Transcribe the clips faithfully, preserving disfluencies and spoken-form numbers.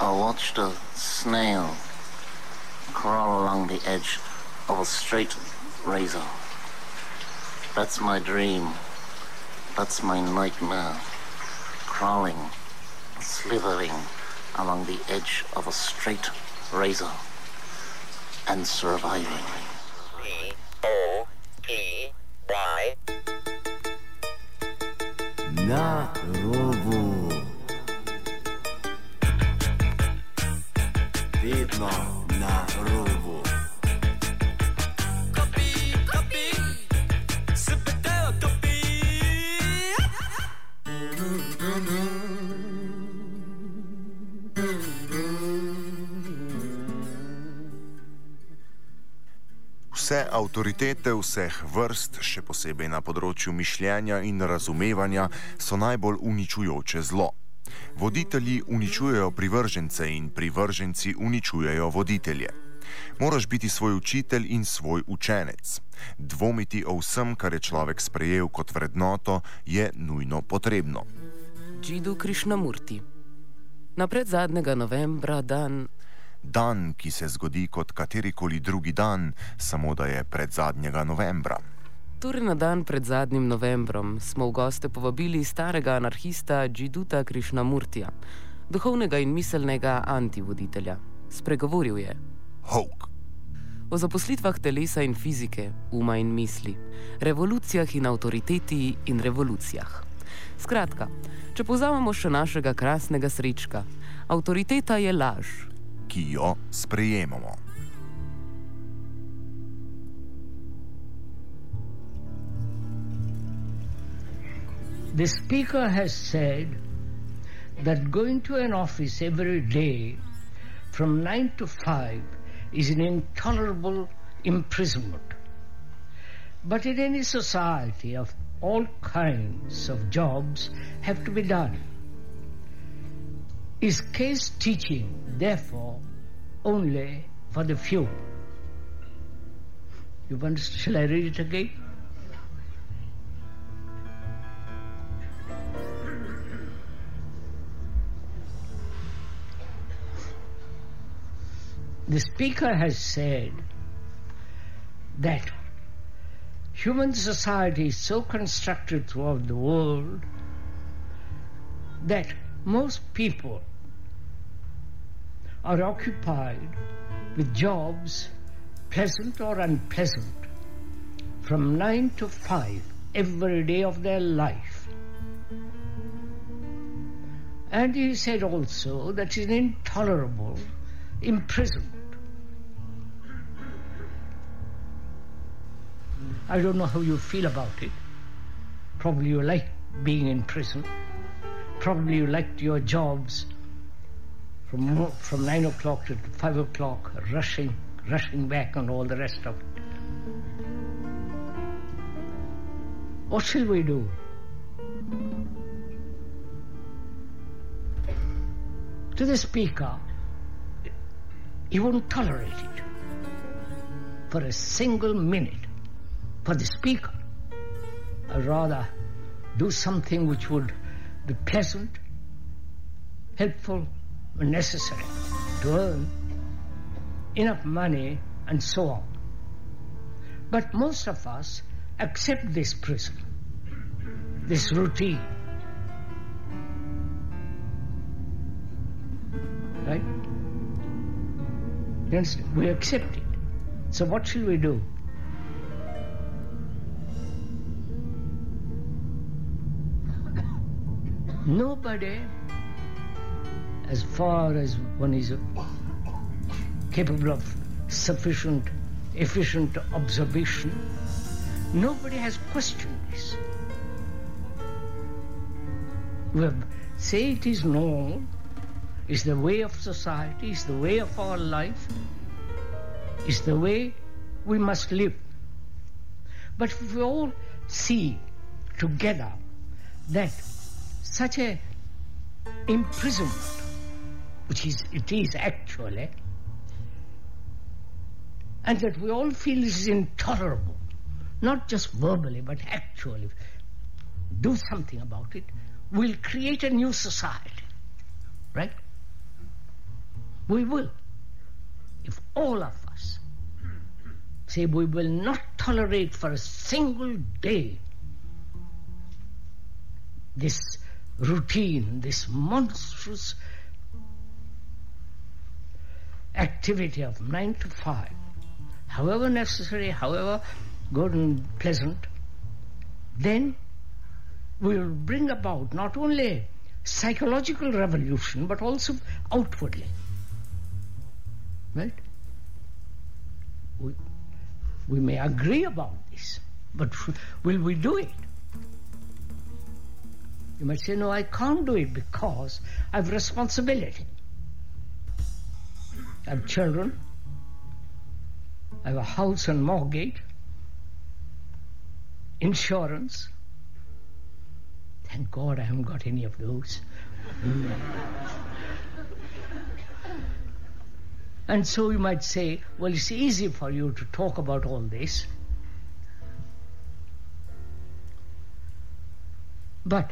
I watched a snail crawl along the edge of a straight razor. That's my dream. That's my nightmare. Crawling, slithering along the edge of a straight razor and surviving. P O P Y Na robu. Vedno na robu. Copy, copy. Super copy. Vse avtoritete vseh vrst, še posebej na področju mišljenja in razumevanja, so najbolj uničujoče zlo. Voditelji uničujejo privržence in privrženci uničujejo voditelje. Moraš biti svoj učitelj in svoj učenec. Dvomiti o vsem, kar je človek sprejel kot vrednoto, je nujno potrebno. Jiddu Krishnamurti. Na predzadnjega novembra dan... Dan, ki se zgodi kot katerikoli drugi dan, samo da je predzadnjega novembra. Torej na dan pred zadnjim novembrom smo v goste povabili starega anarhista Jidduta Krishnamurtija, duhovnega in miselnega antivoditelja. Spregovoril je Houk. O zaposlitvah telesa in fizike, uma in misli, revolucijah in avtoriteti in revolucijah. Skratka, če povzamemo še našega krasnega srečka, avtoriteta je laž, ki jo sprejemamo. The speaker has said that going to an office every day from nine to five is an intolerable imprisonment. But in any society, of all kinds of jobs have to be done. Is case teaching, therefore, only for the few? You want, shall I read it again? The speaker has said that human society is so constructed throughout the world that most people are occupied with jobs, pleasant or unpleasant, from nine to five every day of their life. And he said also that it's an intolerable imprisonment. I don't know how you feel about it. Probably you like being in prison. Probably you liked your jobs from from nine o'clock to five o'clock, rushing, rushing back and all the rest of it. What shall we do? To the speaker, he won't tolerate it for a single minute. For the speaker, I'd rather do something which would be pleasant, helpful, and necessary to earn enough money and so on. But most of us accept this prison, this routine. Right? You understand? We accept it. So what shall we do? Nobody, as far as one is capable of sufficient, efficient observation, nobody has questioned this. We have, say it is normal, is the way of society, is the way of our life, is the way we must live. But if we all see together that such a imprisonment, which is it is actually, and that we all feel this is intolerable, not just verbally but actually do something about it, we'll create a new society, right? We will. If all of us say we will not tolerate for a single day this routine, this monstrous activity of nine to five, however necessary, however good and pleasant, then we'll bring about not only psychological revolution but also outwardly. Right? We, we may agree about this, but will we do it? You might say, no, I can't do it because I have responsibility. I have children, I have a house and mortgage, insurance. Thank God I haven't got any of those. And so you might say, well, it's easy for you to talk about all this. But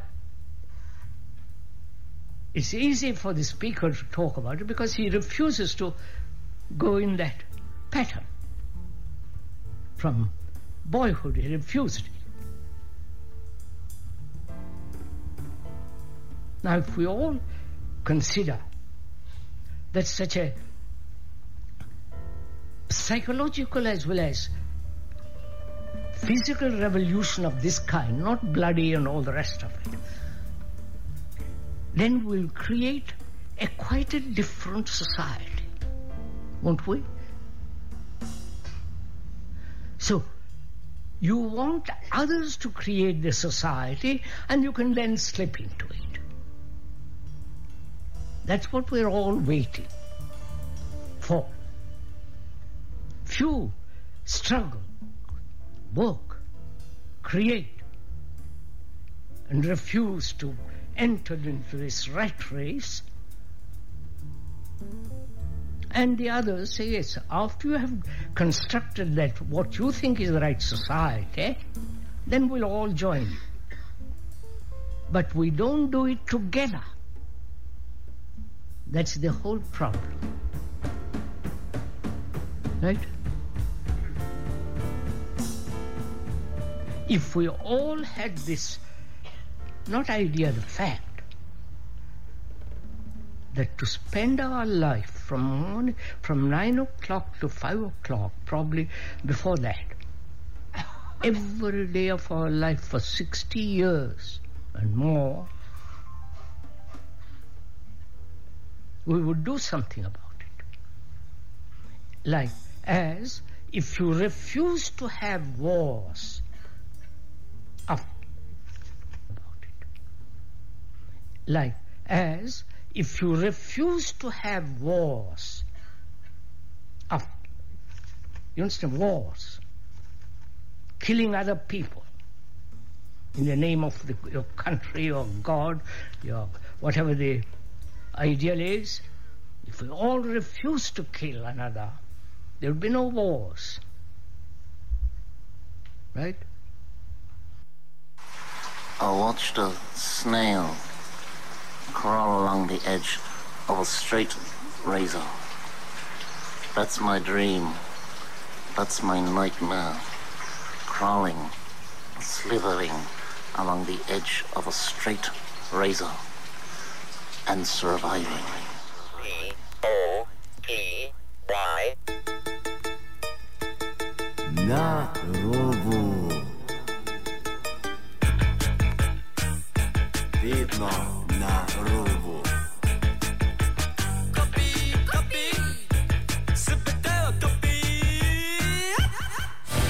it's easy for the speaker to talk about it because he refuses to go in that pattern. From boyhood, he refused it. Now, if we all consider that such a psychological as well as physical revolution of this kind, not bloody and all the rest of it, then we'll create a quite a different society, won't we? So, you want others to create the society and you can then slip into it. That's what we're all waiting for. Few struggle, work, create, and refuse to enter into this rat race. And the others say, yes, after you have constructed that, what you think is the right society, then we'll all join you. But we don't do it together. That's the whole problem. Right? If we all had this, not idea, the fact, that to spend our life from morning, from nine o'clock to five o'clock, probably before that, every day of our life for sixty years and more, we would do something about it. Like as if you refuse to have wars, up about it. Like as if you refuse to have wars, up. You understand? Wars. Killing other people in the name of the, your country or God, your whatever the ideal is. If we all refuse to kill another, there will be no wars. Right? I watched a snail crawl along the edge of a straight razor. That's my dream. That's my nightmare. Crawling, slithering along the edge of a straight razor and surviving. C O P Y Na robu. Видно на robu.